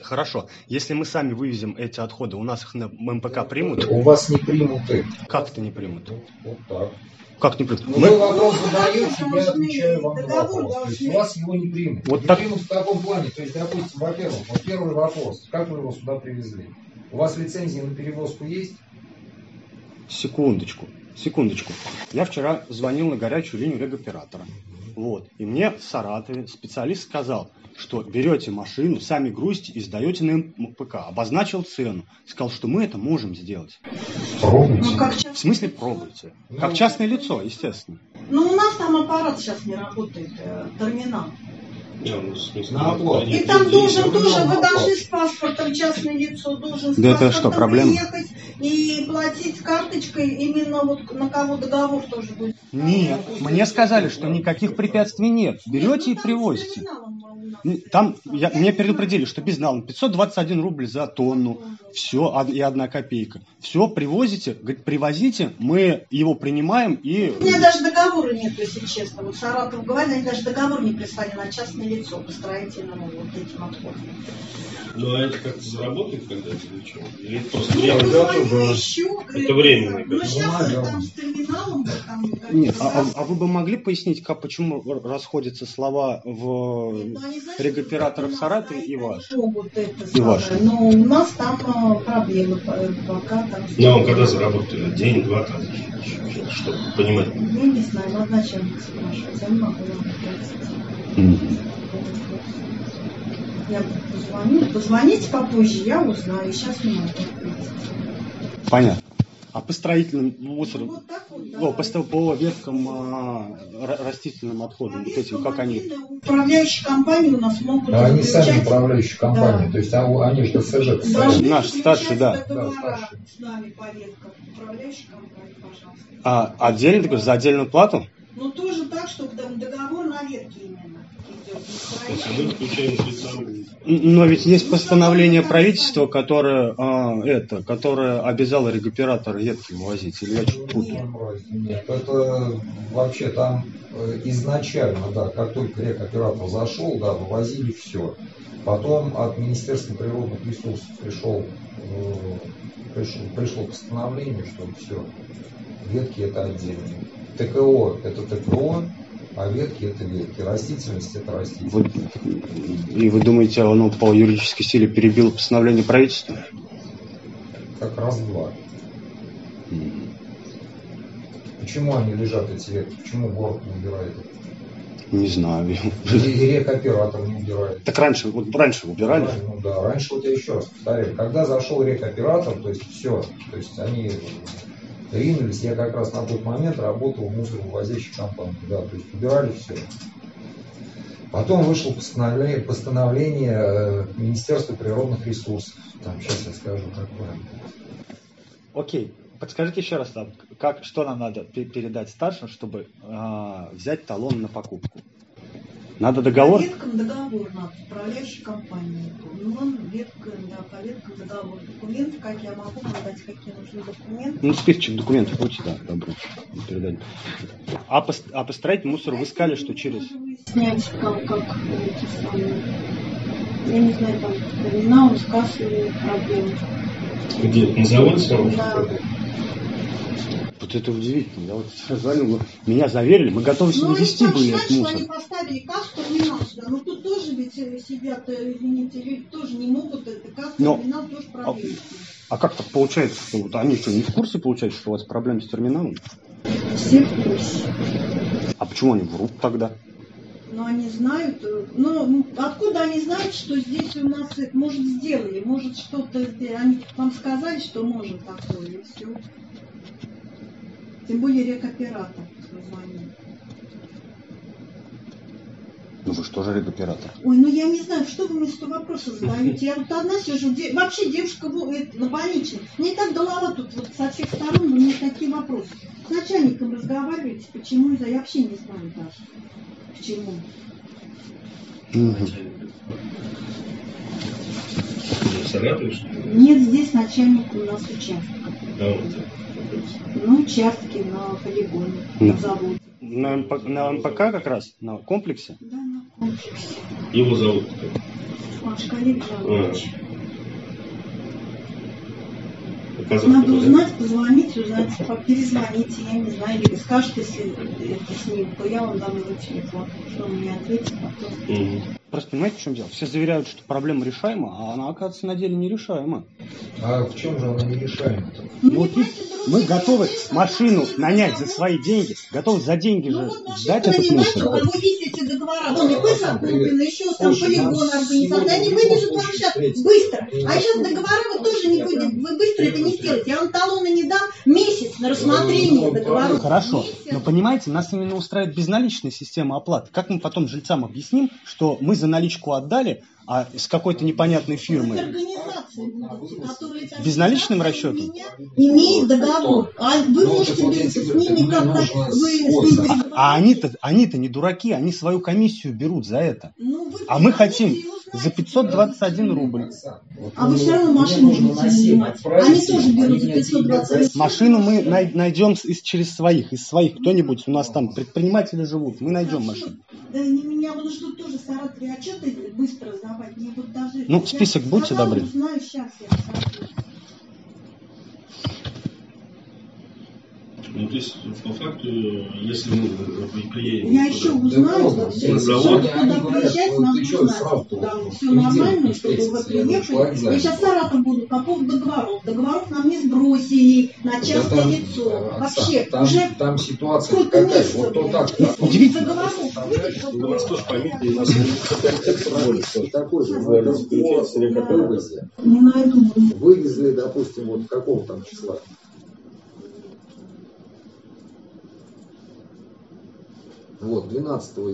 Хорошо. Если мы сами вывезем эти отходы, у нас их на МПК примут? У вас не примут их. Как это не примут? Вот так. Как не примут? Вы вопрос задаете, я отвечаю вам на вопрос. То есть у вас его не примут. Вот не так... примут в таком плане. То есть, допустим, во-первых, вот первый вопрос. Как вы его сюда привезли? У вас лицензия на перевозку есть? Секундочку. Я вчера звонил на горячую линию регоператора. Вот. И мне в Саратове специалист сказал, что берете машину, сами грузите и сдаете на МПК. Обозначил цену. Сказал, что мы это можем сделать. Пробуйте. В смысле пробуйте? Как частное лицо, естественно. Ну, у нас там аппарат сейчас не работает, терминал. На оплату. И там должен тоже, вы должны с паспортом, частное лицо, должен с да это паспортом что, проблема? приехать и платить карточкой, именно вот на кого договор тоже будет. Нет, мне сказали, что никаких препятствий нет. Берете и привозите. Там мне предупредили, что безналом 521 рубль за тонну, все, и 1 копейка. Все, привозите, говорит, привозите, мы его принимаем и... У меня даже договора нет, если честно. Вот Саратов говорит, они даже договор не прислали на частное лицо по строительному вот этим отходам. Ну, а это как-то заработает когда-то или что? Или это просто Это временно? Ну, сейчас там с терминалом... Нет, а вы бы могли пояснить, почему расходятся слова в регоператоров Саратове и ваш? И ваш. Но у нас там проблемы пока там... Ну, когда заработали? День-два, там, чтобы понимать. Я не знаю, надо начальника спрашивать, я не могу вам ответить. Я позвоню. Позвоните попозже, я узнаю. Сейчас не могу ответить. Понятно. А по строительным мусору, Вот так вот, да. по веткам, растительным отходам, вот этим, как они? Управляющие компании у нас могут... Да, они сами управляющие компании, да. То есть они же ТСЖ. Наш старший, да. Старший. С нами по веткам. Управляющие компании, пожалуйста. А отдельно, такой, за отдельную плату? Ну, тоже так, чтобы договор на ветке именно. Но ведь есть постановление правительства, которое обязало регоператора ветки вывозить. Или я что-то путаю? Нет, это вообще там изначально, да, как только рекоператор зашел, да, вывозили все. Потом от Министерства природных ресурсов пришло постановление, что все, ветки это отдельно. ТКО это ТКО, а ветки это ветки, растительность это растительность. И вы думаете, оно по юридической силе перебило постановление правительства? Как раз два. Почему они лежат, эти ветки? Почему город не убирает их? Не знаю. И рекоператор не убирает. Так раньше убирали? Ну да, раньше, вот я еще раз повторяю, когда зашел рекоператор, то есть все, то есть они ринулись, я как раз на тот момент работал в мусоровывозящей компании, да, то есть убирали все. Потом вышло постановление Министерства природных ресурсов. Там, сейчас я скажу, какое. Окей, подскажите еще раз, что нам надо передать старшим, чтобы взять талон на покупку? Надо договор? По веткам договор надо, управляющей компании. Ну, ветка, да, по веткам договор. Документы, как я могу продать, какие нужны документы. Ну, списочек документов будьте, да, добро. Передать. А по строительному мусору вы сказали, что через... Снять, как эти самые... Я не знаю, там, терминал, с кассой проблемы. Где? На заводе? Да. Вот это удивительно. Я вот звонил, меня заверили, мы готовы сегодня везти были этот мусор. Они поставили кассу, терминал сюда. Но тут тоже ведь сидят, извините, люди тоже не могут. Это кассу, терминал тоже проблема. А как так получается, что вот они что, не в курсе, получается, что у вас проблемы с терминалом? Все в курсе. А почему они врут тогда? Но они знают, ну, откуда они знают, что здесь у нас, может, сделали, может, что-то, они вам сказали, что может такое, и все. Тем более рекоператор звонит. Ну вы что же регоператор? Ой, ну я не знаю, что вы мне 100 вопросов задаете. Я вот одна сижу, вообще девушка на больничном. Мне так голова тут вот со всех сторон, у меня такие вопросы. С начальником разговариваете, почему, я вообще не знаю даже. Почему? Нет, здесь начальник у нас участка. На участке, на полигоне, на заводе. На МПК как раз? На комплексе? Да, на комплексе. Его зовут? Ваши коллеги жалуются. Оказалось, Надо да? узнать, позвонить, узнать, перезвоните, я не знаю, или вы скажете, если это с ним, то я вам дам его телефон, что он мне ответит потом. Мгм. Просто понимаете, в чем дело? Все заверяют, что проблема решаема, а она, оказывается, на деле нерешаема. А в чем же она не решаема? Ну, вот мы готовы машину нанять за свои деньги, готовы за деньги же сдать этот мусор. У него есть эти договора, вон и пыль закуплена, еще там полигон организация, они вывезут вам сейчас быстро. А сейчас договора вы тоже не будете, вы быстро это не сделаете. Я вам талоны не дам, месяц на рассмотрение договоров. Хорошо, Месяц. но понимаете, нас именно устраивает безналичная система оплаты. Как мы потом жильцам объясним, что мы за наличку отдали, а с какой-то непонятной Вот фирмой организации будут, которые это безналичным организация расчетом? имеет договор. А вы можете с ними как-то вы с ними А они-то не дураки, они свою комиссию берут за это. ну, вы А мы позвоните хотим и узнаете. за 521 рубль. А вы все равно машину будете нанимать. Они тоже берут за 520. Машину мы найдем через своих, из своих кто-нибудь, у нас там предприниматели живут, мы найдем машину. Да не меня будут что тоже в Саратове отчеты быстро сдавать. Мне вот даже... Ну, список будьте я добры. Знаю, сейчас я скажу. Ну, то есть, по факту, если мы приедем... Я еще узнаю, Да, все, завод. куда приезжать, надо узнать. Там все нормально, чтобы вы приехали. Я сейчас в Саратов буду по поводу договоров. Договоров нам не сбросили на частное лицо. Вообще, уже там ситуация сколько какая? месяцев, Вот то блядь. так. Удивительно. Договоров. У нас тоже поймите, у нас Такой же вывозе. Не найду. Вывезли, допустим, вот какого там числа? Вот, 12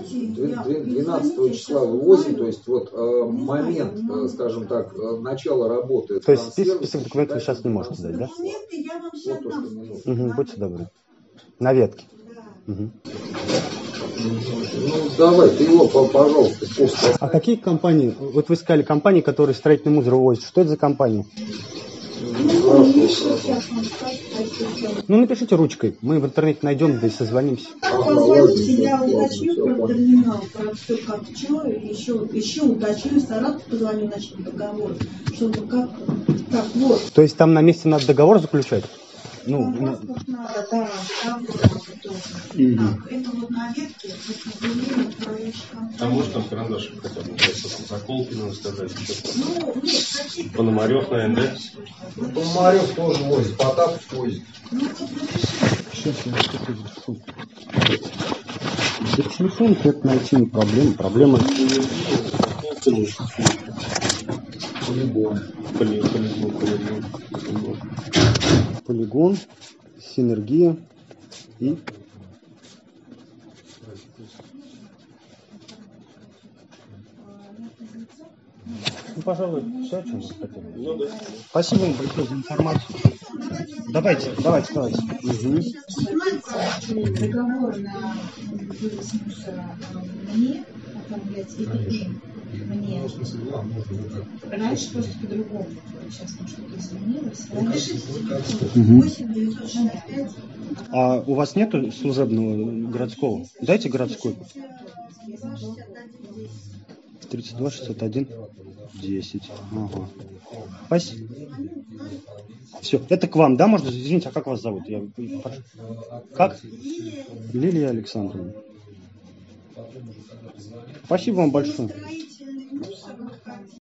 числа вывозим, то есть вот момент, скажем так, начала работы. То есть список документов вы сейчас не можете дать, да? Документы я вам сейчас Вот то, дам. что мне нужно. Угу, будьте добры. На ветке. Да. Угу. Ну, давай, ты его, пожалуйста, просто. А какие компании, вот вы сказали, компании, которые строительный мусор вывозят, что это за компании? Ну, еще сейчас вам сказать, какие. Ну, напишите ручкой, мы в интернете найдем, да и созвонимся. Так, позвоните, я уточню про терминал, про все как что, еще уточню, Саратов позвоню, начну договор, чтобы как вот. То есть там на месте надо договор заключать? Ну, Паспорт надо, да, договор тоже. Так, это вот на ветке, заявление управляющей А может компании. там карандашик хотя бы, заколки надо сказать, что-то. Ну, нет, какие-то... Пономарев, наверное, да? Пономарев тоже возит, Потапов возит. Ну, вот напишите. сейчас я что-то без телефона это найти не проблема. Проблема полигон, синергия и ну, пожалуй, все, о чем вы хотели. Ну, да. Спасибо вам большое за информацию. Давайте. Угу. Договор на вывоз мусора мне оформлять или им? Мне. Раньше просто по-другому. Сейчас там что-то изменилось. Раньше Угу. 8-965. А у вас нету служебного городского? Дайте городской. 32 61 10. Ага. Спасибо. Все, это к вам, да, можно? Извините, а как вас зовут? Как? Лилия Александровна. Спасибо вам большое.